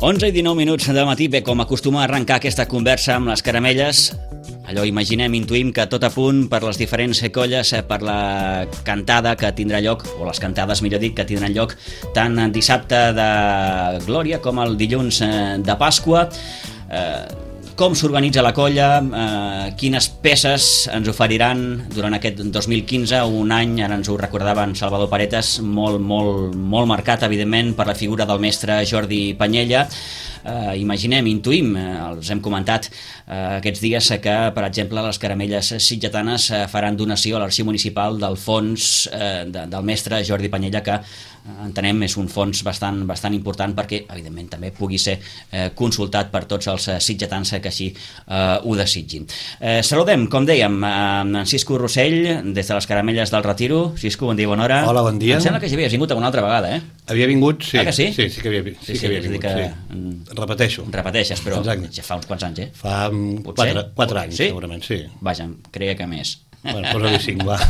11:19 del matí, bé, com acostuma a arrencar aquesta conversa amb les caramelles, allò imaginem, intuïm que tot a punt per les diferents colles, per la cantada que tindrà lloc, o les cantades, millor dit, que tindran lloc tant dissabte de Glòria com el dilluns de Pasqua. Com s'organitza la colla, quines peces ens oferiran durant aquest 2015, un any, ara ens ho recordava en Salvador Paretes, molt marcat, evidentment, per la figura del mestre Jordi Panyella. Imaginem, intuïm, els hem comentat aquests dies que, per exemple, les caramelles sitgetanes faran donació a l'arxiu municipal del fons del mestre Jordi Panyella, que entenem és un fons bastant important perquè, evidentment, també pugui ser consultat per tots els sitgetans que així ho desitgin. Saludem, com dèiem, en Cisco Rossell, des de les caramelles del Retiro. Cisco, bon dia, bona hora. Hola, bon dia. Em sembla que ja havies vingut una altra vegada, eh? Havia vingut, sí. Ah, que sí? Sí que havia vingut. Sí. Repeteixo. Repeteixes, però exacte. Ja fa uns quants anys, eh? Fa 4 anys, sí? Segurament, sí. Vaja, creia que més. Bueno, posa-li 5, va.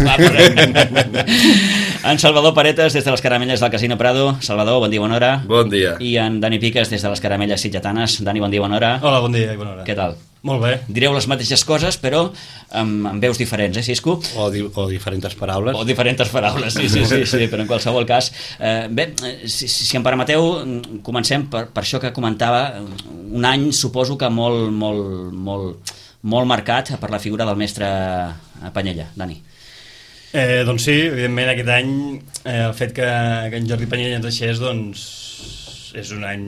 En Salvador Paretes, des de les caramelles del Casino Prado. Salvador, bon dia, bona hora. Bon dia. I en Dani Piques, des de les caramelles sitgetanes. Dani, bon dia, bona hora. Hola, bon dia i bona hora. Què tal? Molt bé. Direu les mateixes coses, però amb veus diferents, Cisco? O diferents paraules. O diferents paraules, sí, però en qualsevol cas. Bé, si em permeteu, comencem per això que comentava, un any suposo que molt marcat per la figura del mestre Panyella. Dani. Doncs sí, evidentment aquest any el fet que en Jordi Panyella ens deixés, doncs és un any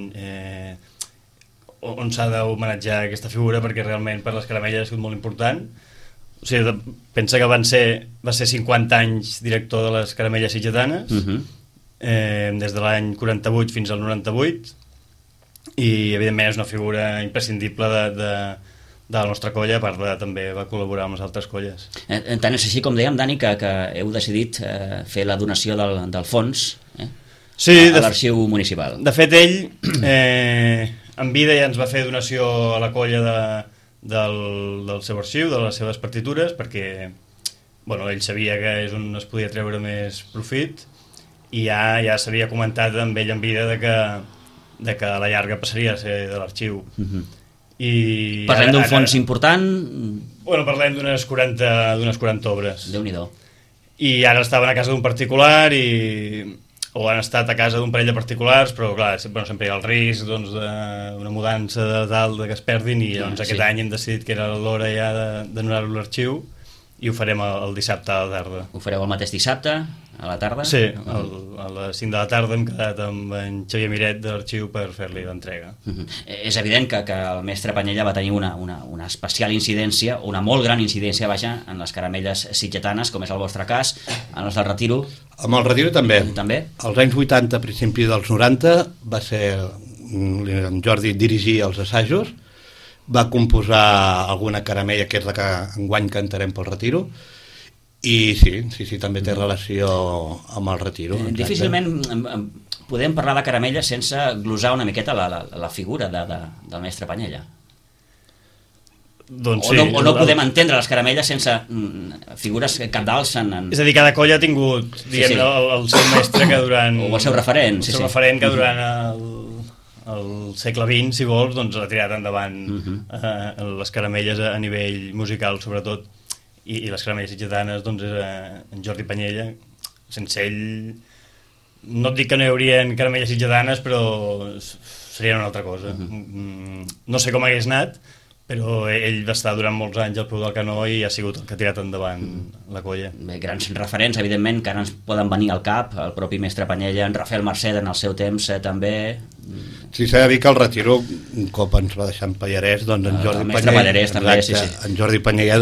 on s'ha d'homenatjar aquesta figura, perquè realment per les caramelles ha sigut molt important. O sigui, pensa que va ser 50 anys director de les caramelles sitgetanes, des de l'any 48 fins al 98, i evidentment és una figura imprescindible de la nostra colla, a part també va col·laborar amb les altres colles. Tant és així, com dèiem, Dani, que heu decidit fer la donació del fons a l'arxiu municipal. De fet, ell en vida ja ens va fer donació a la colla del seu arxiu, de les seves partitures, perquè ell sabia que és on es podia treure més profit, i ja s'havia comentat amb ell en vida de que a la llarga passaria a ser de l'arxiu. Parlem d'un fons important? Parlem d'unes 40 obres. Déu-n'hi-do. I ara estaven a casa d'un particular o han estat a casa d'un parell de particulars, però clar, sempre hi ha el risc d'una mudança de dalt que es perdin, i doncs aquest any hem decidit que era l'hora ja de donar-ho a l'arxiu, i ho farem el dissabte a la tarda. Ho fareu el mateix dissabte, a la tarda? Sí, a les 5 de la tarda hem quedat amb en Xavier Miret de l'arxiu per fer-li l'entrega. És evident que el mestre Panyella va tenir una especial incidència, una molt gran incidència, en les caramelles sitgetanes, com és el vostre cas, en els del Retiro. Amb el Retiro també. Als anys 80, a principi dels 90, va ser en Jordi dirigir els assajos, va composar alguna caramella, que és la que enguany cantarem pel Retiro, i sí, també té relació amb el Retiro. Difícilment podem parlar de caramella sense glosar una miqueta la figura del mestre Panyella. Doncs sí, o no podem entendre les caramelles sense figures cabdals És a dir, cada colla ha tingut el seu mestre que durant... O el seu referent. El seu referent que durant el segle XX, si vols, doncs ha tirat endavant les caramelles a nivell musical, sobretot, i les caramelles sitgetanes, doncs és en Jordi Panyella. Sense ell, no et dic que no hi haurien caramelles sitgetanes, però serien una altra cosa. No sé com hagués anat, però ell va estar durant molts anys al peu del canó i ha sigut el que ha tirat endavant la colla. Bé, grans referents, evidentment, que ara ens poden venir al cap, el propi mestre Panyella, en Rafael Merced en el seu temps també. Sí, s'ha de dir que el Retiro, un cop ens va deixar en Pallarès, doncs en Jordi Pallarès també, sí. En Jordi Panyella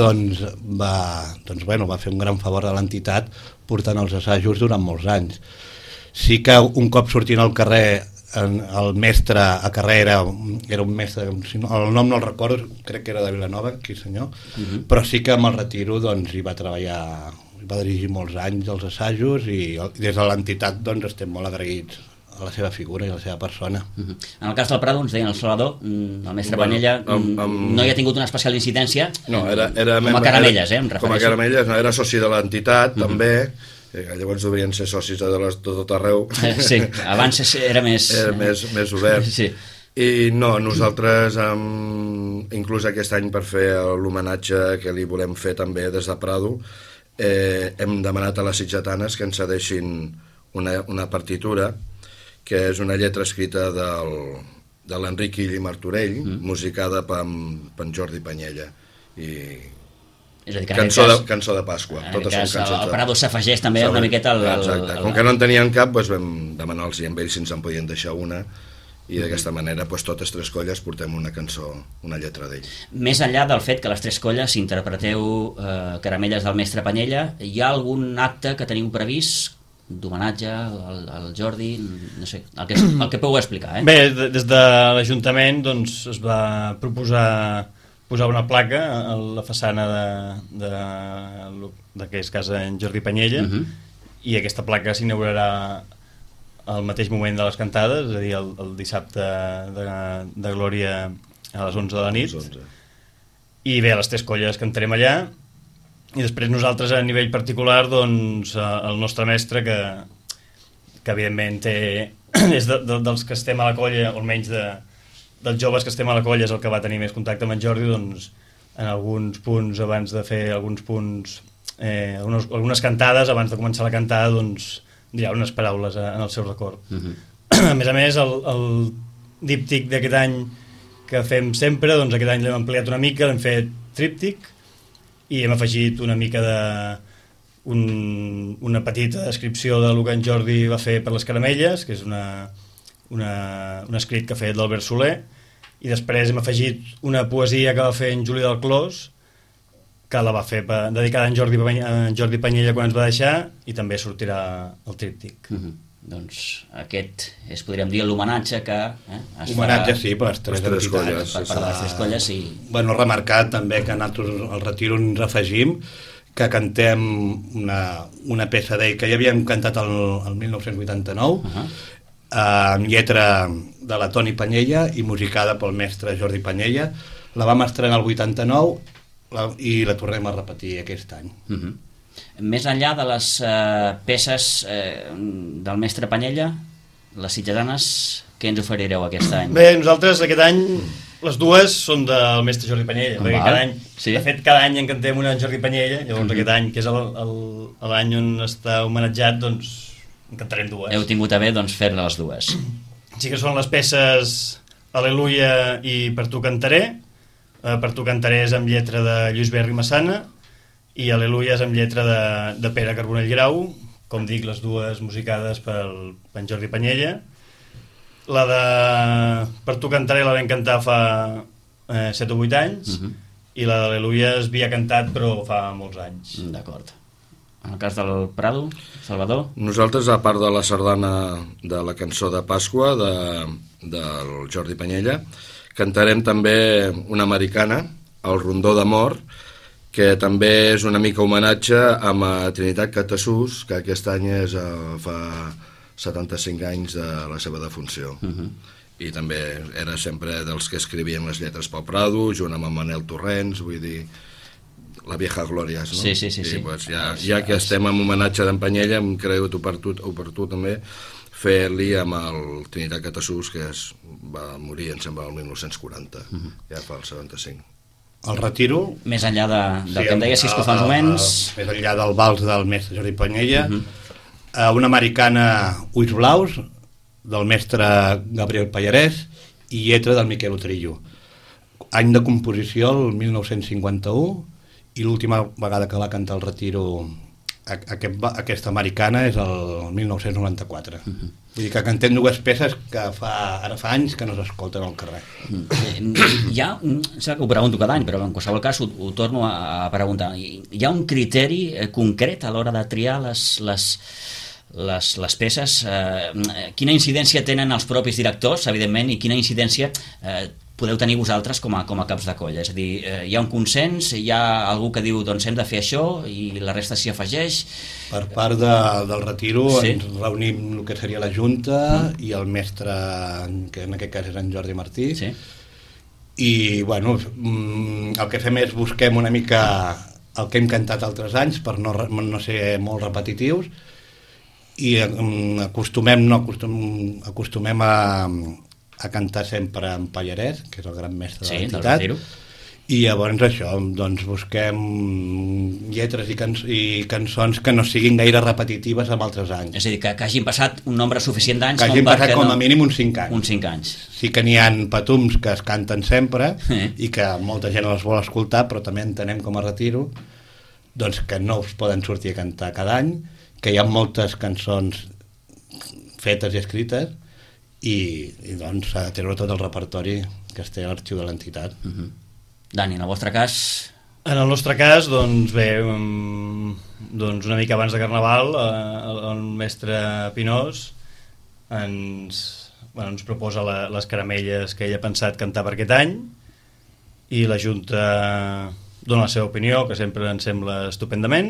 va fer un gran favor a l'entitat portant els assajos durant molts anys. Sí que un cop sortint al carrer el mestre a carrer era un mestre, el nom no el recordo, crec que era de Vilanova, aquí senyor, però sí que amb el Retiro doncs hi va treballar, va dirigir molts anys els assajos, i des de l'entitat doncs estem molt agraïts a la seva figura i a la seva persona. En el cas del Prado, ens deien el Salvador, el mestre Panyella no hi ha tingut una especial incidència, no, era com a caramelles, em refereixo. Com a caramelles, era soci de l'entitat, també, Llavors deurien ser socis de tot arreu. Sí, abans era més... Era més obert. Sí. I no, nosaltres inclús aquest any per fer l'homenatge que li volem fer també des de Prado, hem demanat a les sitgetanes que ens cedeixin una partitura que és una lletra escrita de l'Enric Ill i Martorell, musicada per en Jordi Panyella, i És a dir, que cançó de Pasqua. Totes són cançons el Prado s'afegeix també una miqueta Exacte. Com que no en tenien cap, vam demanar-los amb ells si ens en podien deixar una, i d'aquesta manera totes tres colles portem una cançó, una lletra d'ell. Més enllà del fet que les tres colles interpreteu Caramelles del mestre Panyella, hi ha algun acte que teniu previst d'homenatge al Jordi, no sé, el que pugueu explicar, Bé, des de l'Ajuntament doncs, es va proposar posar una placa a la façana de que és casa en Jordi Panyella, i aquesta placa s'inaugurarà al mateix moment de les cantades, és a dir, el dissabte de Glòria a les 11 de la nit. I bé, les tres colles cantarem allà, i després nosaltres a nivell particular, doncs, el nostre mestre, que evidentment és dels que estem a la colla, o almenys dels joves que estem a la colla, és el que va tenir més contacte amb en Jordi, doncs, en alguns punts, abans de fer alguns punts, algunes cantades, abans de començar la cantada, doncs, dirà unes paraules en el seu record. A més, el díptic d'aquest any que fem sempre, doncs aquest any l'hem ampliat una mica, l'hem fet tríptic, i hem afegit una mica una petita descripció del que en Jordi va fer per les caramelles, que és un escrit que ha fet l'Albert Soler, i després hem afegit una poesia que va fer en Juli del Clos, que la va fer dedicada a en Jordi Panyella quan ens va deixar, i també sortirà el tríptic. Doncs aquest és, podríem dir, l'homenatge que es homenatge, sí, per les tres colles. Per part de les tres colles, sí. Bueno, remarcar també que nosaltres al Retiro ens afegim que cantem una peça d'ell que ja havíem cantat el 1989, amb lletra de la Toni Panyella i musicada pel mestre Jordi Panyella. La vam estrenar el 89 i la tornem a repetir aquest any. Més enllà de les peces del mestre Panyella, les sitgetanes, què ens oferireu aquest any? Bé, nosaltres aquest any les dues són del mestre Jordi Panyella, perquè cada any, de fet cada any en cantem una en Jordi Panyella, llavors aquest any, que és l'any on està homenatjat, doncs en cantarem dues. Heu tingut a bé doncs fer-ne les dues. Sí que són les peces Aleluia i Per tu cantaré. Per tu cantaré és amb lletra de Lluís Berri Massana, i Aleluia és amb lletra de Pere Carbonell Grau, com dic, les dues musicades per en Jordi Panyella. La de Per tu cantaré la vam cantar fa 7 o 8 anys, i la d'Aleluia es havia cantat però fa molts anys. D'acord. En el cas del Prado, Salvador? Nosaltres, a part de la sardana de la cançó de Pasqua del Jordi Panyella, cantarem també una americana, el Rondó d'Amor, que també és una mica homenatge amb Trinitat Catasús, que aquest any fa 75 anys de la seva defunció. I també era sempre dels que escrivien les lletres pel Prado, junt amb en Manel Torrents, vull dir, la vieja glòria, no? Sí. I pues, ja que estem en homenatge d'en Panyella, em creu oportú també fer-li amb el Trinitat Catasús, que va morir, em sembla, el 1940, ja fa el 75. El Retiro... Més enllà del que em deies, si és que fa uns moments... Més enllà del vals del mestre Jordi Panyella, una americana Ulls Blaus, del mestre Gabriel Pallarès, i lletra del Miquel Utrillo. Any de composició, el 1951, i l'última vegada que va cantar el Retiro aquesta americana és el 1994. Vull dir que cantem dues peces que ara fa anys que no s'escolten al carrer. Sé que ho pregunto cada any, però en qualsevol cas ho torno a preguntar. Hi ha un criteri concret a l'hora de triar les peces? Quina incidència tenen els propis directors, evidentment, i quina incidència podeu tenir vosaltres com a caps de colla? És a dir, hi ha un consens, hi ha algú que diu doncs hem de fer això i la resta s'hi afegeix? Per part del Retiro ens reunim el que seria la Junta i el mestre, que en aquest cas és en Jordi Martí, i bueno, el que fem és busquem una mica el que hem cantat altres anys per no ser molt repetitius, i acostumem a cantar sempre en Pallarès, que és el gran mestre de l'entitat, i llavors això, doncs busquem lletres i cançons que no siguin gaire repetitives amb altres anys. És a dir, que hagin passat un nombre suficient d'anys. Que hagin passat com a mínim uns 5 anys. Uns 5 anys. Sí que n'hi ha patums que es canten sempre i que molta gent els vol escoltar, però també entenem com a retiro doncs que no us poden sortir a cantar cada any, que hi ha moltes cançons fetes i escrites i doncs s'ha de treure tot el repertori que es té a l'arxiu de l'entitat. Dani, en el vostre cas? En el nostre cas, doncs bé, doncs una mica abans de Carnaval, el mestre Pinós ens proposa les caramelles que ell ha pensat cantar per aquest any, i la Junta dona la seva opinió, que sempre ens sembla estupendament,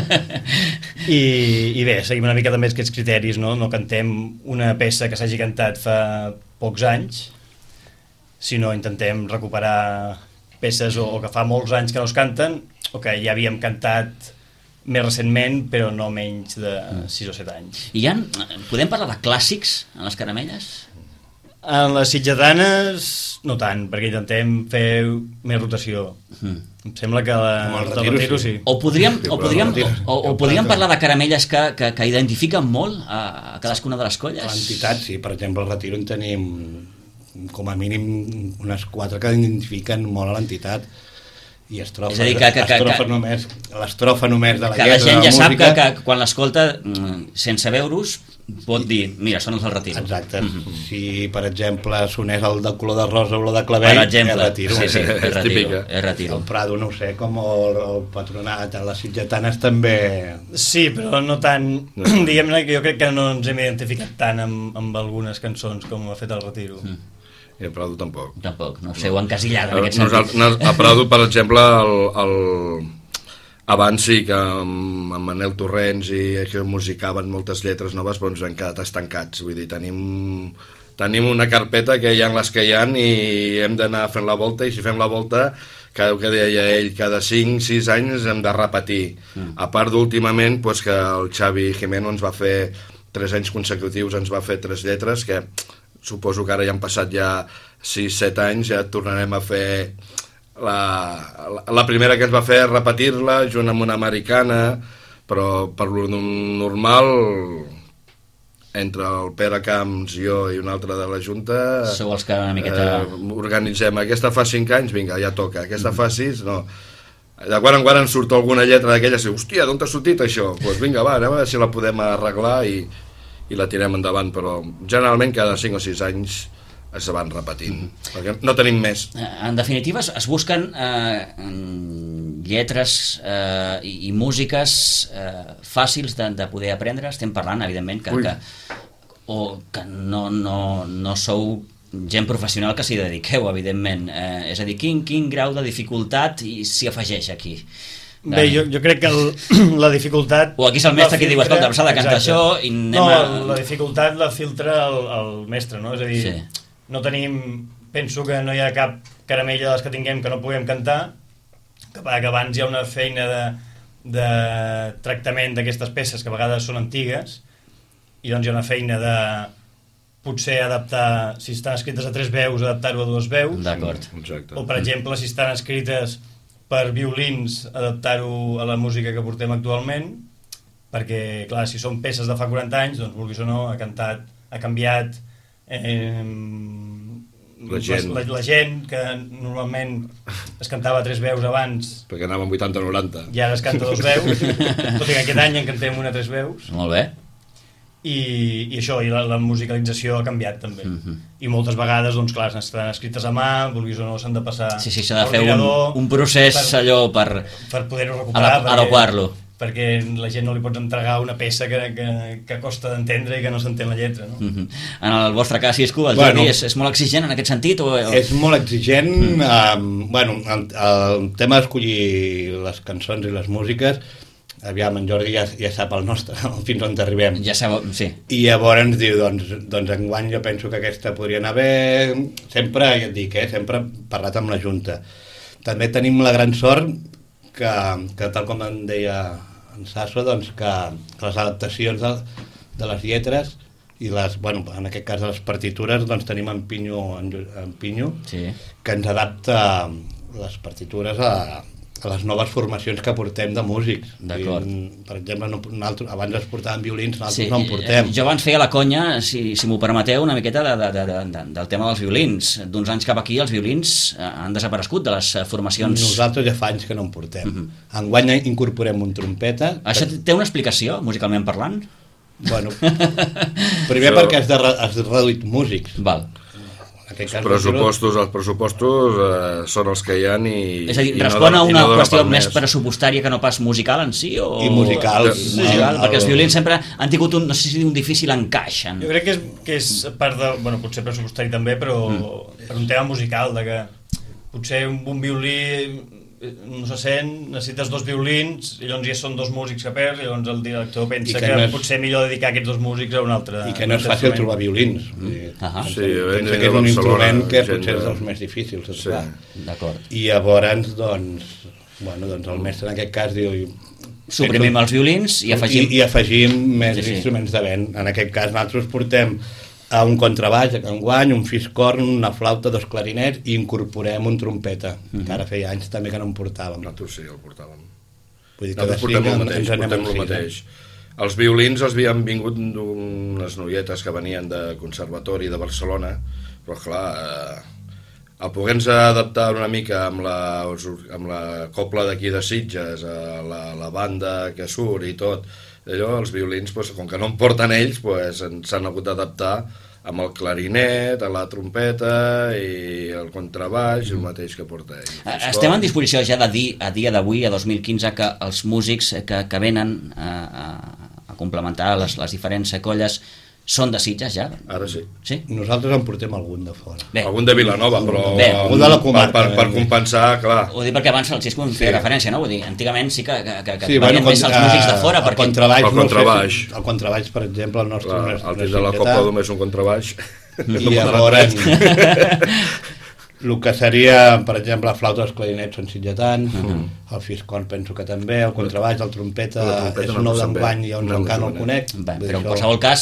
i bé, seguim una mica també aquests criteris, no cantem una peça que s'hagi cantat fa pocs anys, sinó intentem recuperar peces o que fa molts anys que no es canten o que ja havíem cantat més recentment, però no menys de 6 o 7 anys. Podem parlar de clàssics en les caramelles? En les sitjatanes no tant, perquè intentem fer més rotació. Em sembla que el retiro sí. O podríem parlar de caramelles que identifiquen molt a cadascuna de les colles? A l'entitat sí, per exemple al retiro en tenim com a mínim unes 4 que identifiquen molt a l'entitat, i l'estrofa només de la lletra, que la gent ja sap que quan l'escolta sense veure-us pot dir, mira, són els del retiro. Exacte. Si per exemple sonés el de color de rosa o el de clavell, és retiro. Sí, és retiro. El Prado no ho sé, com el Patronat, les sitjatanes també. Sí, però no tant, diguem-ne que jo crec que no ens hem identificat tant amb algunes cançons com ha fet el retiro. I a Prado tampoc. No sé, ho encasillada en aquest sentit. A Prado, per exemple, abans sí que amb Manel Torrents i que musicaven moltes lletres noves, però ens han quedat estancats. Vull dir, tenim una carpeta que hi ha les que hi ha i hem d'anar fent la volta, i si fem la volta, que deia ell, cada 5-6 anys hem de repetir. A part d'últimament que el Xavi Jimeno ens va fer 3 anys consecutius, ens va fer 3 lletres que suposo que ara ja han passat ja 6-7 anys, ja tornarem a fer la primera que ens va fer repetir-la junt amb una americana, però per lo normal entre el Pere Camps, jo i un altre de la Junta sou els que una miqueta organitzem, aquesta fa 5 anys, vinga, ja toca, aquesta fa 6, no, de quan en quan en surt alguna lletra d'aquelles i hòstia, d'on t'ha sortit això? Doncs vinga, va, anem a veure si la podem arreglar i la tirem endavant, però generalment cada 5 o 6 anys es van repetint, perquè no tenim més. En definitiva, es busquen lletres i músiques fàcils de poder aprendre. Estem parlant, evidentment, que no sou gent professional que s'hi dediqueu, evidentment. És a dir, quin grau de dificultat s'hi afegeix aquí? Bé, jo crec que la dificultat... O aquí és el mestre que diu, escolta, s'ha de cantar això i anem a... No, la dificultat la filtra el mestre, no? És a dir, no tenim... Penso que no hi ha cap caramella de les que tinguem que no puguem cantar, que abans hi ha una feina de tractament d'aquestes peces que a vegades són antigues, i doncs hi ha una feina de potser adaptar, si estan escrites a 3 veus, adaptar-ho a 2 veus. D'acord. O, per exemple, si estan escrites per violins, adaptar-ho a la música que portem actualment, perquè, clar, si són peces de fa 40 anys, doncs, vulguis o no, ha canviat la gent, que normalment es cantava a 3 veus abans, perquè anava amb 80-90, i ara es canta a 2 veus, tot i que aquest any en cantem una a 3 veus. Molt bé. I això, i la musicalització ha canviat també. I moltes vegades, doncs clar, estan escrites a mà, vulguis o no, s'han de passar s'ha de fer un procés allò per poder-ho recuperar, adequar-lo, perquè la gent no li pots entregar una peça que costa d'entendre i que no s'entén la lletra, no? En el vostre cas, Isco, el Jordi és molt exigent en aquest sentit? És molt exigent. El tema d'escollir les cançons i les músiques, aviam, en Jordi ja sap el nostre, fins on arribem. Ja sap, sí. I llavors ens diu, doncs enguany jo penso que aquesta podria anar bé. Sempre, ja et dic, sempre parlat amb la Junta. També tenim la gran sort que tal com em deia en Sasso, doncs que les adaptacions de les lletres i en aquest cas de les partitures, doncs tenim en Pinyo Sí. que ens adapta les partitures a les noves formacions que portem de músics. D'acord. Per exemple, nosaltres, abans es portaven violins, nosaltres no en portem. Jo abans feia la conya, si m'ho permeteu, una miqueta del tema dels violins. D'uns anys cap aquí els violins han desaparegut de les formacions. Nosaltres ja fa anys que no en portem. Enguany incorporem un trompeta. Això té una explicació, musicalment parlant? Bueno, primer perquè has reduït músics. Val. Els pressupostos són els que hi ha és a dir, respon a una qüestió més pressupostària que no pas musical en si? I musical. Perquè els violins sempre han tingut no sé si un difícil encaix. Jo crec que és part de, potser pressupostari també, però per un tema musical, de que potser un violí no se sent, necessites dos violins i llavors ja són dos músics que perds i llavors el director pensa que potser millor dedicar aquests dos músics a un altre. I que no és fàcil trobar violins. Sí, pensa que és un instrument que potser és dels més difícils de trobar. D'acord. I llavors doncs el mestre en aquest cas diu suprimim els violins i afegim més instruments de vent. En aquest cas nosaltres portem a un contrabaix, enguany, un fiscorn, una flauta, dos clarinets i incorporem un trompeta, que ara feia anys també que no en portàvem. Nosaltres sí, el portàvem. Vull dir que nosaltres portem el mateix. Els violins els havien vingut d'unes noietes que venien de conservatori de Barcelona, però clar, a poder-nos adaptar una mica amb la copla d'aquí de Sitges, la banda que surt i tot, allò, els violins, com que no en porten ells, s'han hagut d'adaptar amb el clarinet, a la trompeta i el contrabaix, el mateix que porta ell. Estem en disposició ja de dir, a dia d'avui, a 2015, que els músics que venen a complementar les diferents colles són de Sitges ja? Ara sí. Nosaltres en portem algun de fora. Algun de Vilanova, però algun de la comarca, per compensar, clar. Ho dic perquè abans el Xisco em feia referència, no? Vull dir, antigament sí que venien més els músics de fora. El contrabaix. El contrabaix, per exemple, el nostre... El tindre la Copla només un contrabaix. I llavors... El que seria, per exemple, la flauta dels clarinets són sitgetans, el fiscorn penso que també, el contrabaix, el trompeta és nou d'enguany i on encara no el conec. Però en qualsevol cas...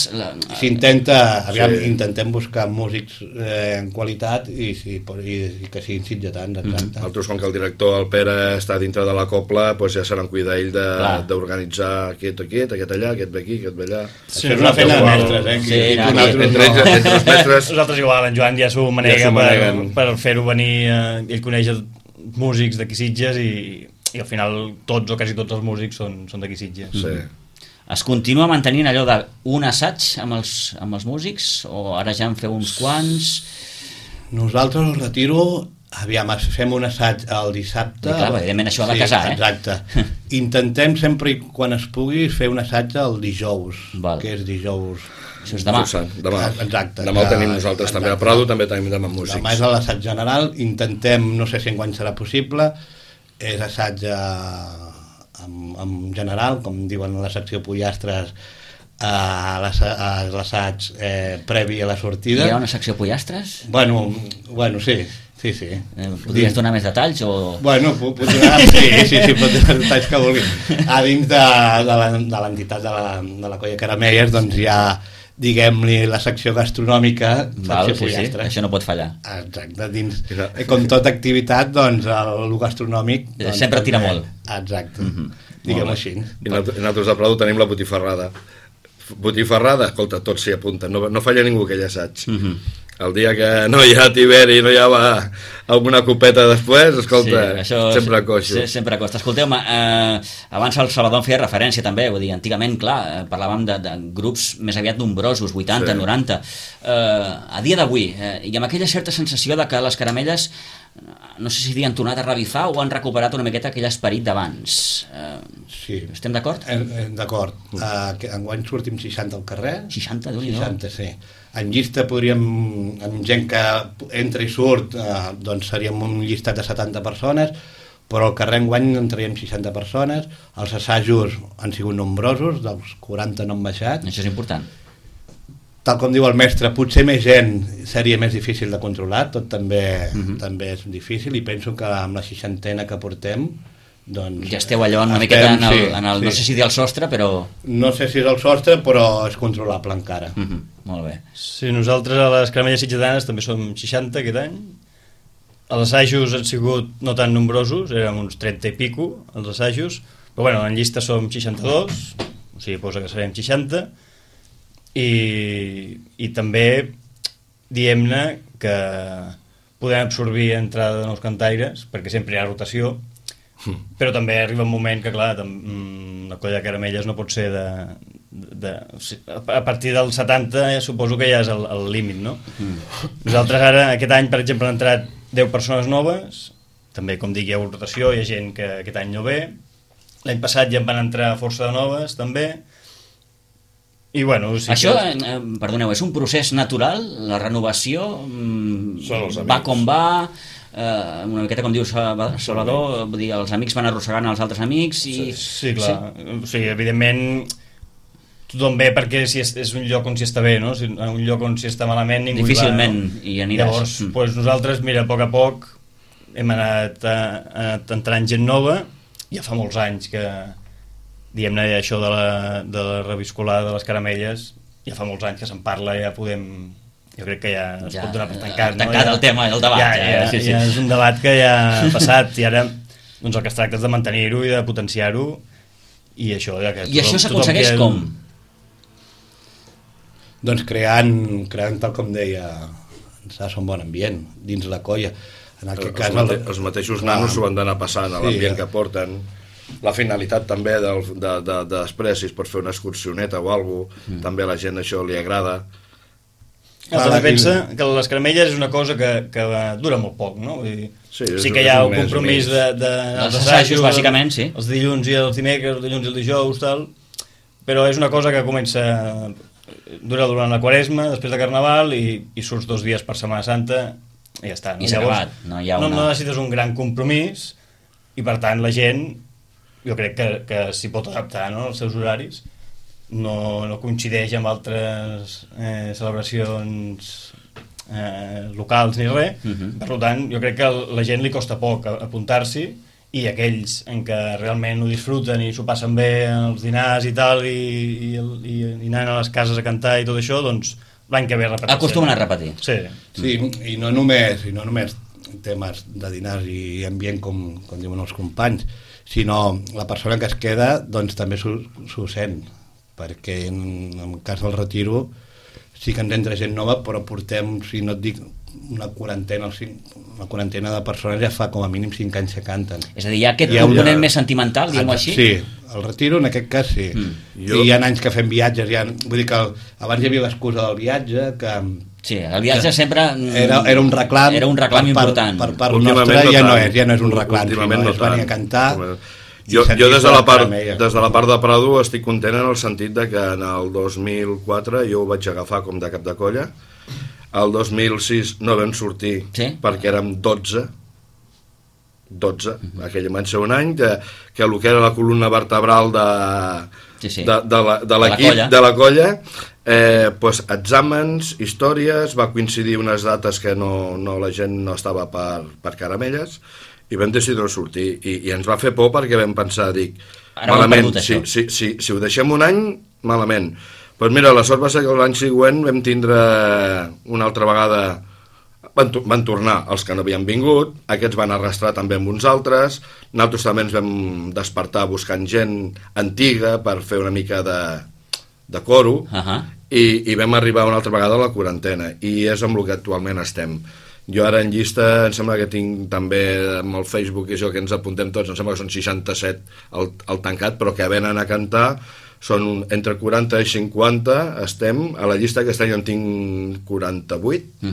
Intentem buscar músics en qualitat i que siguin sitgetans, exacte. Altres, com que el director, el Pere, està dintre de la copla, ja se n'encuida ell d'organitzar aquest allà, aquest ve aquí, aquest ve allà. Això és una feina de mestres, Entre els mestres... Nosaltres igual, en Joan ja s'ho manega per fer-ho venir, ell coneix músics d'aquí Sitges i al final tots o quasi tots els músics són d'aquí Sitges. Sí. Es continua mantenint allò d'un assaig amb els músics o ara ja en feu uns quants? Nosaltres al Retiro fem un assaig el dissabte. I clar, evidentment això ha de casar, Exacte. Intentem sempre i quan es pugui fer un assaig el dijous, que és dijous... Això és demà. Exacte. Demà el tenim nosaltres també a Prado, també tenim demà músics. Demà és l'assaig general, intentem, no sé si enguany serà possible, és assaig en general, com diuen a la secció Pollastres, a l'assaig previ a la sortida. Hi ha una secció Pollastres? Bueno, sí. Podries donar més detalls? Bueno, pot donar detalls que vulgui. A dins de l'entitat de la Colla Caramelles doncs hi ha, diguem-li, la secció gastronòmica, això no pot fallar. Exacte, dins, com tota activitat, doncs el gastronòmic sempre tira molt. Exacte, diguem-ho així. I nosaltres a Prado tenim la botifarrada. Botifarrada, escolta, tots s'hi apunten, no falla ningú aquell assaig. El dia que no hi ha tiberi, no hi ha alguna copeta després, escolta, sempre coixo. Sempre costa. Escolteu-me, abans el Salvador en feia referència també, vull dir, antigament, clar, parlàvem de grups més aviat nombrosos, 80, 90. A dia d'avui, i amb aquella certa sensació de que les caramelles, no sé si han tornat a revifar o han recuperat una miqueta aquell esperit d'abans. Sí. Estem d'acord? D'acord. Enguany sortim 60 al carrer. 60, Déu-n'hi-do. 60, sí. En llista podríem, amb gent que entra i surt, doncs seríem un llistat de 70 persones, però al carrer enguany en traiem 60 persones, els assajos han sigut nombrosos, dels 40 no han baixat. Això és important. Tal com diu el mestre, potser més gent seria més difícil de controlar, tot també és difícil, i penso que amb la 60ena que portem Doncs ja esteu allò una miqueta no sé si dir el sostre, però... No sé si és el sostre, però és controlable encara. Molt bé. Sí, nosaltres a les Caramelles Sitges també som 60 aquest any. Els assajos han sigut no tan nombrosos, érem uns 30 i pico els assajos, però bueno, en llista som 62, o sigui, posa que serem 60, i també diem-ne que podem absorbir entrada de nous cantaires, perquè sempre hi ha rotació, però també arriba un moment que, clar, la colla de Caramelles no pot ser a partir del 70 suposo que ja és el límit, no? Nosaltres ara, aquest any, per exemple, han entrat 10 persones noves, també, com dic, hi ha rotació, hi ha gent que aquest any no ve, l'any passat ja en van entrar força de noves, també, i bueno... Sí, això, perdoneu, és un procés natural, la renovació va com va, una miqueta com diu Salvador, vull dir, els amics van arrossegant els altres amics i... Sí, clar, o sigui, evidentment tothom ve perquè si és un lloc on s'hi està bé, no? Si un lloc on s'hi està malament ningú difícilment hi va, no? hi aniràs. Llavors, doncs nosaltres, mira, a poc hem anat entrant gent nova, ja fa molts anys que diguem-ne això de la reviscolada de les Caramelles, ja fa molts anys que se'n parla, ja podem... Jo crec que ja es pot donar per tancat. Tancat el tema, el debat. Ja és un debat que ja ha passat i ara doncs el que es tracta és de mantenir-ho i de potenciar-ho i això... I això s'aconsegueix com? Doncs creant tal com deia un bon ambient dins la colla. En aquest cas, els mateixos nanos s'ho han d'anar passant a l'ambient que porten. La finalitat també de després, si es pot fer una excursioneta o alguna cosa, també a la gent això li agrada. També pensa que les Caramelles és una cosa que dura molt poc, no? Sí que hi ha un compromís dels assajos, bàsicament, sí. Els dilluns i els dimecres, els dilluns i els dijous, tal, però és una cosa que comença dura durant la Quaresma, després de Carnaval, i surts 2 dies per Setmana Santa i ja està. I s'ha acabat. No necessites un gran compromís i per tant la gent jo crec que s'hi pot adaptar, no?, als seus horaris. No coincideix amb altres celebracions locals ni res, per tant jo crec que a la gent li costa poc apuntar-s'hi i aquells en què realment ho disfruten i s'ho passen bé als dinars i tal i anant a les cases a cantar i tot això, doncs l'any que ve repeteixen. Acostumen a repetir. Sí, i no només temes de dinars i ambient com diuen els companys, sinó la persona que es queda doncs també s'ho sent, perquè en el cas del retiro sí que ens entra gent nova, però portem, si no et dic una quarantena de persones ja fa com a mínim 5 anys que canten. És a dir, hi ha aquest component més sentimental, diguem-ho així? Sí, el retiro en aquest cas sí. I hi ha anys que fem viatges, vull dir que abans hi havia l'excusa del viatge, que... Sí, el viatge sempre... Era un reclam important. Per part nostra, ja no és un reclam, sinó és venir a cantar... Jo des de la part de Prado estic content en el sentit de que en el 2004 jo ho vaig agafar com de cap de colla, el 2006 no vam sortir perquè érem 12, aquell va ser un any que el que era la columna vertebral de l'equip, de la colla, doncs exàmens, històries, va coincidir unes dates que la gent no estava per Caramelles i vam decidir no sortir i ens va fer por perquè vam pensar, malament, si ho deixem un any, malament. Doncs mira, la sort va ser que l'any següent vam tindre una altra vegada, van tornar els que no havien vingut, aquests van arrastrar també amb uns altres, nosaltres també ens vam despertar buscant gent antiga per fer una mica de coro, i vam arribar una altra vegada a la quarantena, i és amb el que actualment estem. Jo ara en llista, em sembla que tinc també amb el Facebook i això que ens apuntem tots, em sembla que són 67 al tancat, però que venen a cantar són entre 40 i 50, estem a la llista, aquest any en tinc 48.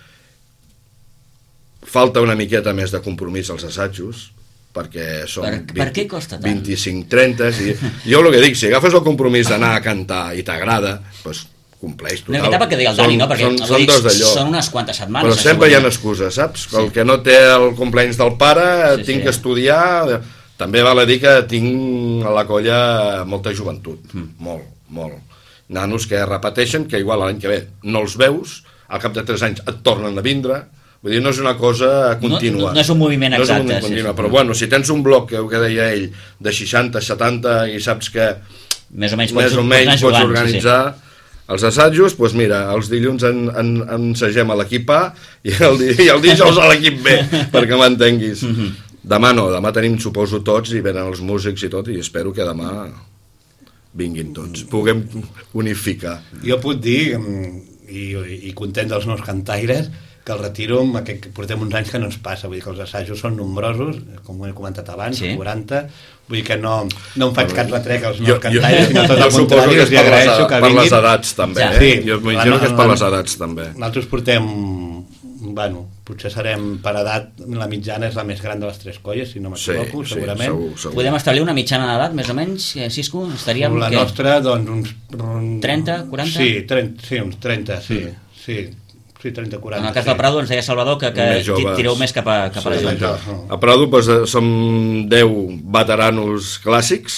Falta una miqueta més de compromís als assajos, perquè són per què costa tant? 25-30, jo el que dic, si agafes el compromís d'anar a cantar i t'agrada, doncs compleix total. No, que digui el Dani, no? Perquè són unes quantes setmanes. Però sempre hi ha excuses, saps? El que no té el cumpleaños del pare, tinc que estudiar. També val a dir que tinc a la colla molta joventut, molt. Nanos que repeteixen, que igual l'any que ve no els veus, al cap de 3 anys et tornen a vindre, Vull dir, no és una cosa contínua. No és un moviment exacte. No és un moviment continu, però bueno, si tens un bloc, que deia ell, de 60, 70, i saps que més o menys pots organitzar els assajos, doncs mira, els dilluns ensagem a l'equip A i el dijous a l'equip B, perquè m'entenguis. Demà no, demà tenim, suposo, tots, i venen els músics i tot, i espero que demà vinguin tots, puguem unificar. Jo puc dir, i content dels meus cantaires, que el retiro, que portem uns anys que no ens passa, vull dir que els assajos són nombrosos, com he comentat abans, 40, vull dir que no em faig cap retret als meus cantaires, sinó tot el contrari, els agraeixo que vinguin. Per les edats, també. Jo m'imagino que és per les edats, també. Nosaltres portem, potser serem per edat, la mitjana és la més gran de les 3 colles, si no m'equivoco, segurament. Segur. Podem establir una mitjana d'edat, més o menys, Cisco? Estaríem... La nostra, doncs, uns... 30, 40? Sí, uns 30, sí, 30, 40. En el cas del Prado ens deia Salvador que tireu més cap a la Junta. A Prado som 10 veteranos clàssics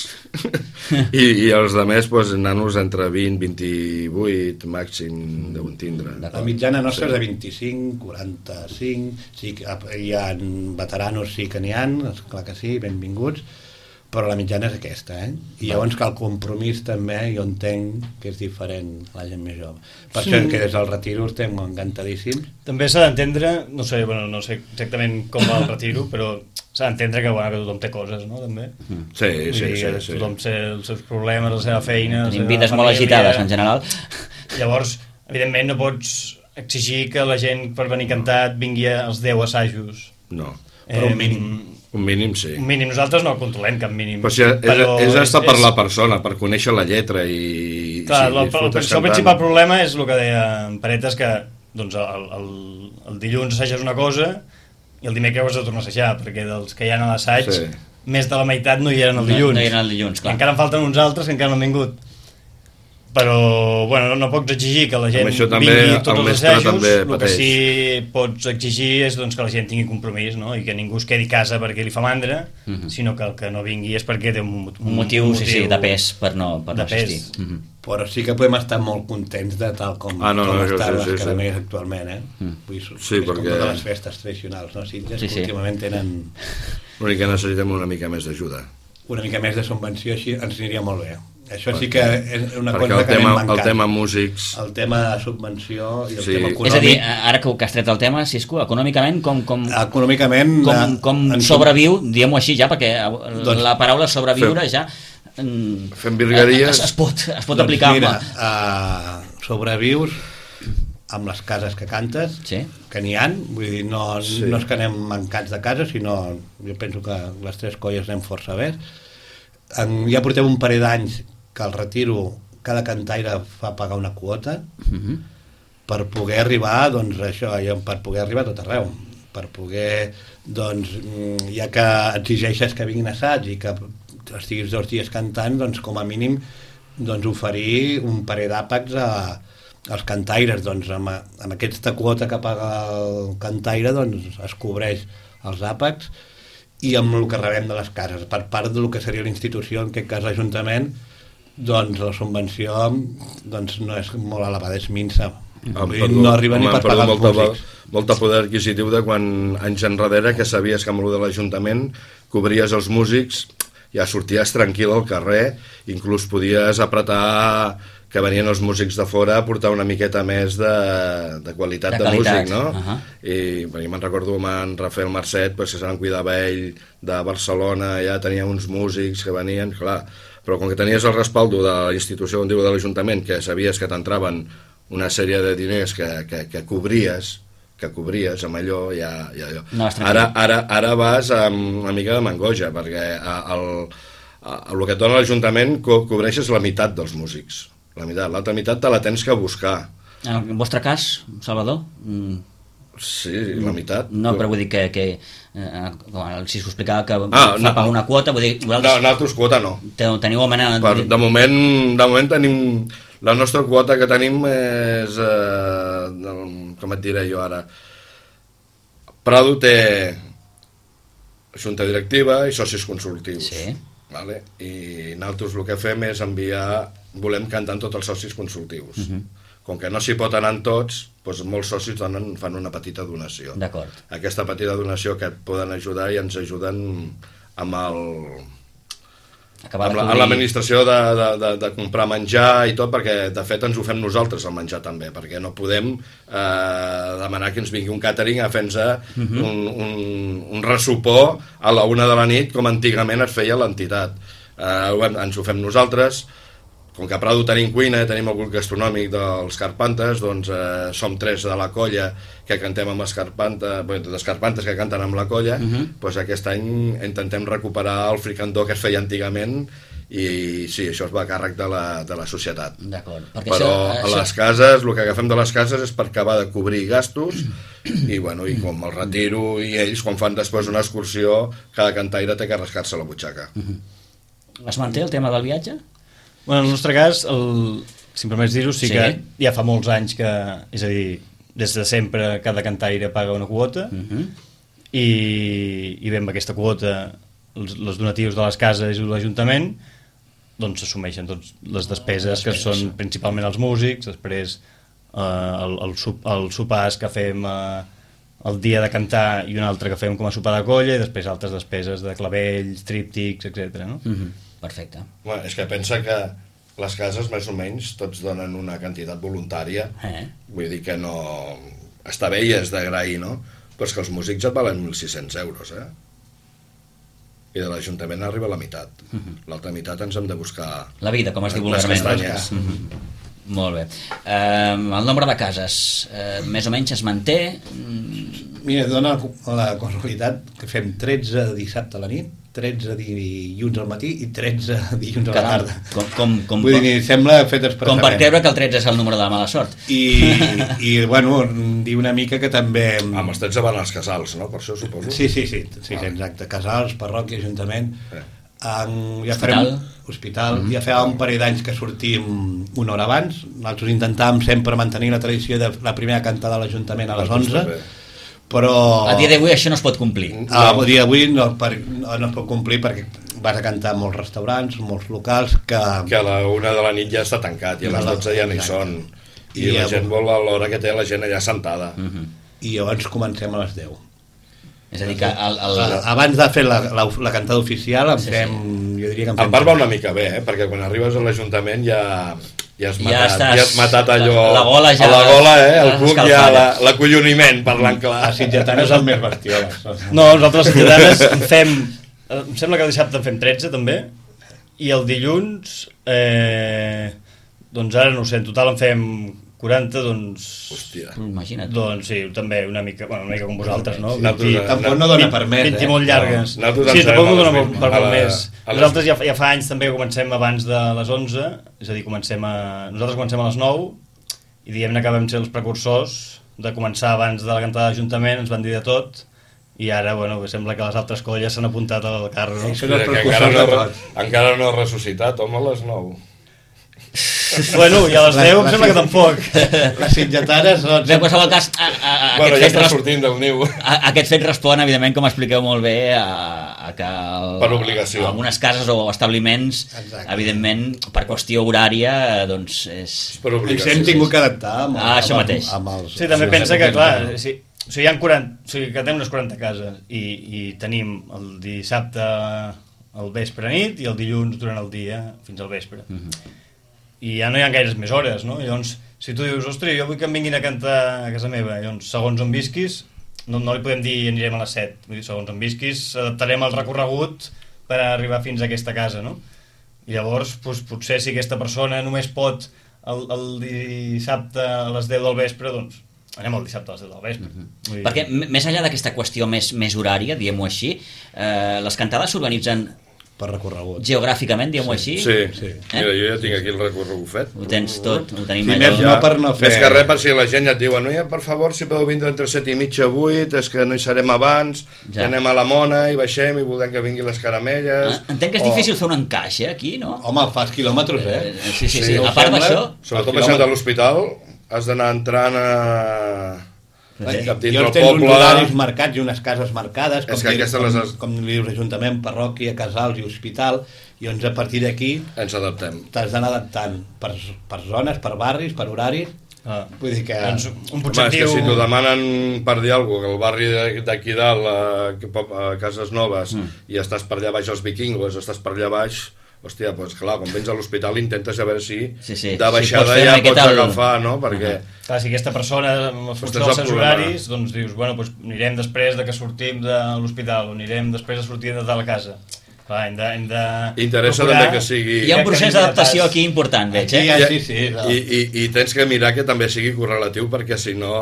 i els altres nanos entre 20, 28 màxim deuen tindre. La mitjana nostra és de 25, 45, sí, hi ha veteranos, sí que n'hi ha, clar que sí, benvinguts, però la mitjana és aquesta, I llavors que el compromís també, jo entenc que és diferent a la gent més jove. Per això que des del retiro estem encantadíssims. També s'ha d'entendre, no sé exactament com va el retiro, però s'ha d'entendre que tothom té coses, no?, també. Sí. Tothom té els seus problemes, la seva feina... Tenim vides molt agitades, en general. Llavors, evidentment, no pots exigir que la gent, per venir cantat, vingui als 10 assajos. No. Però un mínim. Un mínim, sí. Un mínim, nosaltres no controlem cap mínim. Però és estar per la persona, per conèixer la lletra i... Clar, el principal problema és el que deia en Paretes, que doncs, el dilluns assages una cosa i el dimecres has de tornar a assajar, perquè dels que hi ha a l'assaig, més de la meitat no hi eren el dilluns. No hi eren el dilluns, clar. Encara en falten uns altres que encara no han vingut. Però, no pots exigir que la gent vingui tots els assajos, el que sí pots exigir és que la gent tingui compromís, no? I que ningú es quedi a casa perquè li fa mandra, sinó que el que no vingui és perquè té un motiu de pes per no assistir. Però sí que podem estar molt contents de tal com estan les caramelles actualment, Sí, perquè... Com totes les festes tradicionals, no? Sitges, que últimament tenen... L'únic que necessitem una mica més d'ajuda. Una mica més de subvenció, així ens aniria molt bé. Això sí que és una cosa que anem mancant. El tema músics... El tema de subvenció i el tema econòmic... És a dir, ara que has tret el tema, Cisco, econòmicament com sobreviu, diguem-ho així ja, perquè la paraula sobreviure ja... Fem virgueries... Es pot aplicar... Mira, sobrevius amb les cases que cantes, que n'hi ha, vull dir, no és que anem mancats de casa, sinó jo penso que les 3 colles anem força bé. Ja portem un parell d'anys que al retiro cada cantaire fa pagar una quota per poder arribar, doncs això, per poder arribar a tot arreu, per poder, doncs, ja que exigeixes que vinguin assaig i que estiguis 2 dies cantant, doncs com a mínim doncs oferir un parell d'àpats als cantaires, doncs amb aquesta quota que paga el cantaire doncs es cobreix els àpats i amb el que rebem de les cases. Per part del que seria la institució, en aquest cas l'Ajuntament, doncs la subvenció doncs, no és molt elevada, és minsa. No arriba ni per pagar els músics. Molta poder adquisitiu de quan anys enrere que sabies que amb el de l'Ajuntament cobries els músics, ja sorties tranquil al carrer, inclús podies apretar que venien els músics de fora a portar una miqueta més de qualitat de músic, no? I me'n recordo amb en Rafael Marcet, que se'n cuidava ell de Barcelona, ja tenia uns músics que venien, clar, però com que tenies el respaldo de la institució, on diu de l'Ajuntament, que sabies que t'entraven una sèrie de diners que cobries amb allò, ja allò. Ara vas amb una mica de mangoja, perquè el que et dona l'Ajuntament cobreixes la meitat dels músics. L'altra meitat te la tens que buscar. En el vostre cas, Salvador? Sí, la meitat. No, però vull dir que el Cisco explicava que fa pagar una quota, vull dir... Nosaltres quota no. Teniu manera... De moment tenim... La nostra quota que tenim és... com et diré jo ara? Prado té junta directiva i socis consultius. Sí. I nosaltres el que fem és enviar... Volem cantar amb tots els socis consultius. Com que no s'hi pot anar en tots, doncs molts socis fan una petita donació. D'acord. Aquesta petita donació que et poden ajudar i ens ajuden amb l'administració de comprar menjar i tot, perquè de fet ens ho fem nosaltres el menjar també, perquè no podem demanar que ens vingui un càtering a fer-nos un ressupor a la 1 de la nit com antigament es feia a l'entitat. Ens ho fem nosaltres. Com que a Prado tenim cuina, tenim el grup gastronòmic dels Carpantes, doncs som 3 de la colla que cantem amb les Carpantes que canten amb la colla, doncs aquest any intentem recuperar el fricandó que es feia antigament i sí, això es va a càrrec de la societat. D'acord. Però a les cases, el que agafem de les cases és per acabar de cobrir gastos i com el retiro i ells quan fan després una excursió, cada cantaire té que rascar-se la butxaca. Es manté el tema del viatge? Bueno, en el nostre cas, simplement dir-ho, sí que ja fa molts anys que, és a dir, des de sempre cada cantaire paga una quota i bé, amb aquesta quota els donatius de les cases i l'Ajuntament doncs s'assumeixen tots les despeses que són principalment els músics, després els sopars que fem el dia de cantar i un altre que fem com a sopar de colla i després altres despeses de clavells, tríptics, etc. No? Perfecte. Bueno, és que pensa que les cases més o menys tots donen una quantitat voluntària, vull dir que no... Està bé i és d'agrair, no? Però és que els músics et valen 1.600 euros, I de l'Ajuntament arriba a la meitat. L'altra meitat ens hem de buscar... La vida, com es diu vulgarment. Les castanyes. Molt bé. El nombre de cases, més o menys es manté? Mira, dona la casualitat que fem 13 dissabte a la nit, 13 dilluns al matí i 13 dilluns a la tarda. Vull dir, sembla fet expressament. Com per creure que el 13 és el número de la mala sort. I bueno, diu una mica que també... Amb els 13 van als casals, no? Per això suposo. Sí, exacte. Casals, parròquia, ajuntament... Hospital. Ja fa un parell d'anys que sortim una hora abans. Nosaltres intentàvem sempre mantenir la tradició de la primera cantada a l'Ajuntament a les 11, però... A dia d'avui això no es pot complir. A dia d'avui no es pot complir perquè vas a cantar en molts restaurants, molts locals que a la 1 de la nit ja està tancat i a les 12 ja no hi són. I la gent vol a l'hora que té la gent allà sentada. I llavors comencem a les 10. És a dir que abans de fer la cantada oficial jo diria que en part va una mica bé, perquè quan arribes a l'Ajuntament ja has matat allò la gola, el cuc ja l'acolloniment, parlant clar. A Sitgetanes el més bestioles. No, nosaltres a Sitgetanes en fem, em sembla que el dissabte en fem 13 també, i el dilluns doncs ara no ho sé, en total en fem 40, doncs... Hòstia. Imagina't. Doncs sí, també una mica com vosaltres, no? Tampoc no dona per més, 20 molt llargues. Sí, tampoc no dona per molt més. Nosaltres ja fa anys també que comencem abans de les 11, és a dir, nosaltres comencem a les 9 i diguem-ne que vam ser els precursors de començar abans de la cantada d'Ajuntament, ens van dir de tot, i ara, bueno, sembla que les altres colles s'han apuntat al carro, no? Encara no ha ressuscitat, home, a les 9. Bueno, i a les 10 em sembla que tampoc. Les Sitgetanes... En qualsevol cas, ja està sortint del niu. Aquest fet respon, evidentment, com expliqueu molt bé, a que per obligació. Algunes cases o establiments, evidentment, per qüestió horària, doncs és... Per obligació. Ens hem tingut que adaptar això mateix. Sí, també pensa que, clar, si hi ha 40, o sigui, que tenim unes 40 cases i tenim el dissabte al vespre a nit i el dilluns durant el dia fins al vespre. I ja no hi ha gaires més hores, no? Llavors, si tu dius, ostres, jo vull que em vinguin a cantar a casa meva, llavors, segons on visquis, no li podem dir anirem a les 7, vull dir, segons on visquis, adaptarem el recorregut per arribar fins a aquesta casa, no? I llavors, doncs, potser si aquesta persona només pot el dissabte a les 10 del vespre, doncs anem el dissabte a les 10 del vespre. Perquè més enllà d'aquesta qüestió més horària, diguem-ho així, les cantades s'organitzen per recorregut. Geogràficament, diguem-ho així? Sí. Mira, jo ja tinc aquí el recorregut fet. Ho tens tot, ho tenim allò. No per no fer... Més que res, per si la gent ja et diuen, per favor, si podeu vindre entre 7 i mitja 8, és que no hi serem abans, ja anem a la Mona i baixem i voldrem que vinguin les caramelles... Entenc que és difícil fer un encaix, aquí, no? Home, fas quilòmetres, Sí. A part d'això... Sobretot baixant de l'hospital, has d'anar entrant a... Jo tens uns horaris marcats i unes cases marcades, com li dius Ajuntament, parròquia, casals i hospital, i doncs a partir d'aquí ens adaptem. T'has d'anar adaptant per zones, per barris, per horaris, Vull dir que... Doncs un Home, és objectiu... que si t'ho demanen per dir alguna cosa, que el barri d'aquí dalt, a Cases Noves, i estàs per allà baix als Vikingos, estàs per allà baix, hòstia, doncs clar, quan vens a l'hospital intentes a veure si de baixada pots ja fer pots agafar, no? Perquè... Clar, si aquesta persona, amb els funció dels seus horaris, doncs dius, bueno, doncs anirem després de que sortim de l'hospital, o anirem després de sortir de la casa. Clar, hem de interessa procurar... també que sigui... Hi ha un procés d'adaptació aquí important, veig, Sí. I tens que mirar que també sigui correlatiu, perquè si no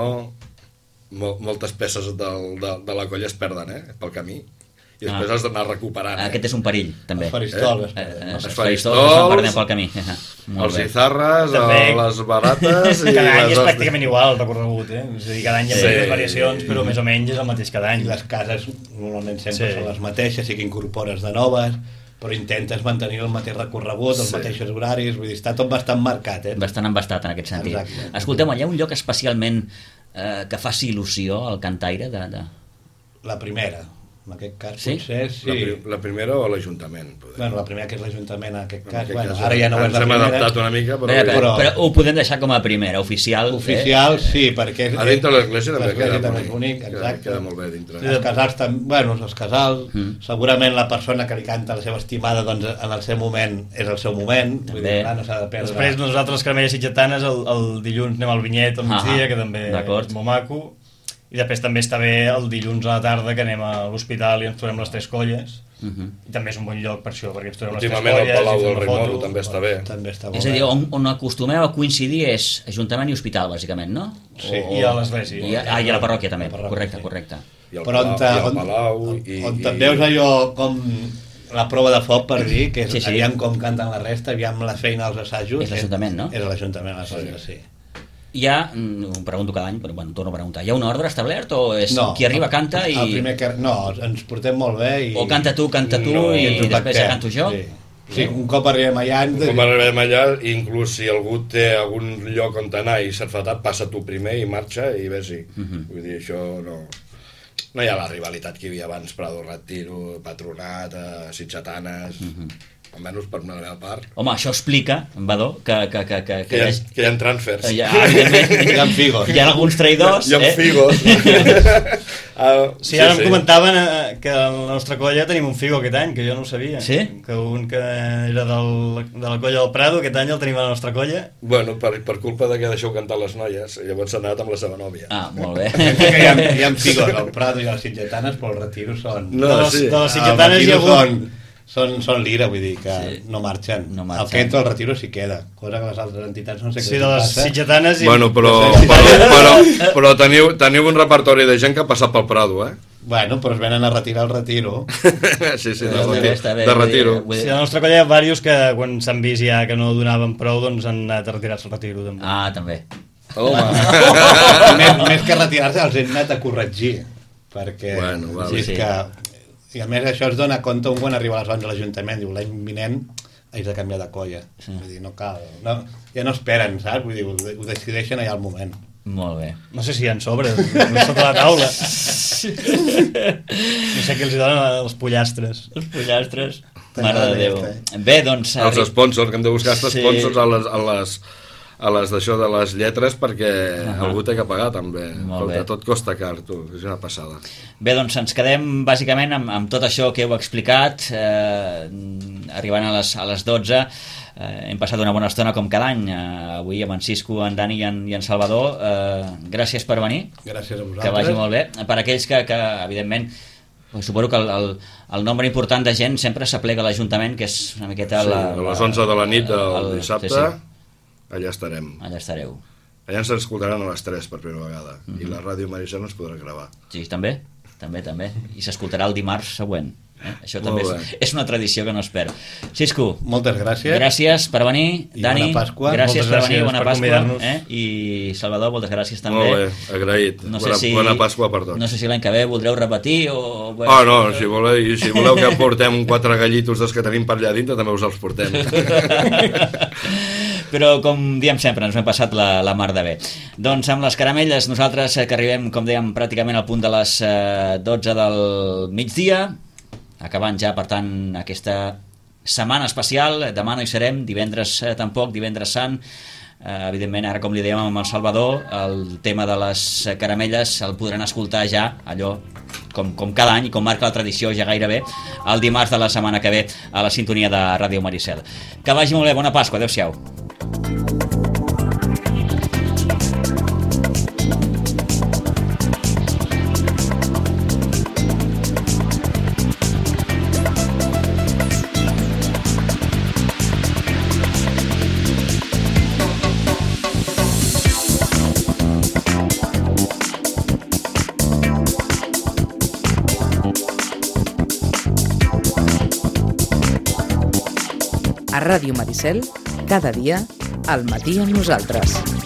moltes peces de la colla es perden, pel camí. I després has d'anar recuperant. Aquest és un perill, també. Els faristols. Els faristols es perdem pel camí. Els izarres, les barates... Cada any és pràcticament igual el recorregut, És a dir, cada any hi ha petites variacions, però més o menys és el mateix cada any. I les cases normalment sempre són les mateixes, sí que incorpores de noves, però intentes mantenir el mateix recorregut, els mateixos horaris, vull dir, està tot bastant marcat, Bastant embastat en aquest sentit. Exacte. Escolteu, hi ha un lloc especialment que faci il·lusió al cantaire? La primera. En aquest cas, sí? Potser sí. La primera o l'Ajuntament? Bueno, la primera que és l'Ajuntament, en aquest cas. Bueno, ara ja no és la primera. Ens hem adaptat una mica, però ho podem deixar com a primera, oficial. Oficial, sí, perquè... A dintre l'església també queda bonic. Exacte. Queda molt bé dintre. Els casals també, bueno, els casals, segurament la persona que li canta la seva estimada, doncs en el seu moment és el seu moment, vull dir, no s'ha de perdre. Després nosaltres, les caramelles sitgetanes, el dilluns anem al Vinyet al migdia, que també és molt maco. I després també està bé el dilluns a la tarda, que anem a l'hospital i ens trobem les tres colles. I també és un bon lloc per això, perquè ens trobem les tres colles. Últimament el Palau del Rei Moro també està bé. És a dir, on acostumeu a coincidir és Ajuntament i Hospital, bàsicament, no? Sí, i a l'església. I a la parròquia també, correcte. I el Palau... On te'n veus allò com... la prova de foc, per dir, que és aviam com canten la resta, aviam la feina als assajos... És l'Ajuntament, no? És l'Ajuntament, sí. Hi ha, ho pregunto cada any, però bueno, torno a preguntar, hi ha un ordre establert o és qui arriba canta i... El primer que... No, ens portem molt bé i... O canta tu i després ja canto jo? Sí, un cop arribem allà... inclús si algú té algun lloc on anar i s'ha fatat, passa tu primer i marxa i vés-hi. Vull dir, això no... No hi ha la rivalitat que hi havia abans, Prado Retiro, Patronat, Sitgetanes... almenys per una meva part. Home, això explica, Badó, que hi ha transfers. Hi ha figos. Hi ha alguns traïdors. Hi ha figos. Sí, ara em comentaven que a la nostra colla tenim un figo aquest any, que jo no ho sabia. Sí? Que un que era de la colla del Prado, aquest any el tenim a la nostra colla. Bueno, per culpa de que deixeu cantar les noies, llavors s'ha anat amb la seva nòvia. Ah, molt bé. Hi ha figos al Prado i a les Sitgetanes, però el Retiro són... De les Sitgetanes hi ha hagut... Són lira, vull dir que no marxen. El que entra al Retiro sí queda, cosa que les altres entitats no sé què passa. Sí, de les Sitgetanes... Bueno, però teniu un repertori de gent que ha passat pel Prado, Bueno, però es venen a retirar el Retiro. Sí, de Retiro. Sí, a la nostra colla hi ha diversos que quan s'han vist ja que no donaven prou, doncs han anat a retirar-se el Retiro, també. Ah, també. Més que retirar-se els hem anat a corregir, perquè és que... I a més això es dona compte quan arriba a les 11 a l'Ajuntament, diu l'any vinent haig de canviar de colla, vull dir, no cal, ja no esperen, saps? Vull dir, ho decideixen allà al moment. Molt bé. No sé si hi ha sobres, sota la taula. No sé què els donen els pollastres. Els pollastres, mare de Déu. Bé, doncs... Els sponsors, que hem de buscar sponsors a les d'això de les lletres perquè algú té que pagar també. Tot costa car, tu, és una passada. Bé, doncs ens quedem bàsicament amb tot això que heu explicat, arribant a les 12. Hem passat una bona estona com cada any, avui amb en Cisco, en Dani i en Salvador. Gràcies per venir. Gràcies a vosaltres. Que vagi molt bé. Per aquells que evidentment, suposo que el nombre important de gent sempre s'aplega a l'Ajuntament, que és una miqueta... a les 11 de la nit del dissabte. Allà estarem. Allà estareu. Allà ens escoltaran a les 3 per primera vegada. I la ràdio Maricel ens podrà gravar. Sí, també. I s'escoltarà el dimarts següent. Això també és una tradició que no es perd. Cisco, moltes gràcies. Gràcies per venir. Dani, gràcies per venir, bona Pasqua. I Salvador, moltes gràcies també. Molt bé, agraït. Bona Pasqua per tots. No sé si l'any que ve voldreu repetir o... no, si voleu que portem 4 gallitos dels que tenim per allà dintre, també us els portem. Però com diem sempre, ens ho hem passat la mar de bé. Doncs amb les caramelles nosaltres que arribem, com dèiem, pràcticament al punt de les 12 del migdia, acabant ja, per tant, aquesta setmana especial. Demà no hi serem, divendres tampoc, divendres sant, Evidentment, ara com li dèiem amb el Salvador, el tema de les caramelles el podran escoltar ja, allò com cada any i com marca la tradició ja gairebé, el dimarts de la setmana que ve a la sintonia de Ràdio Maricel. Que vagi molt bé, bona Pasqua, adeu-siau. A Ràdio Maricel, cada dia, al matí amb nosaltres.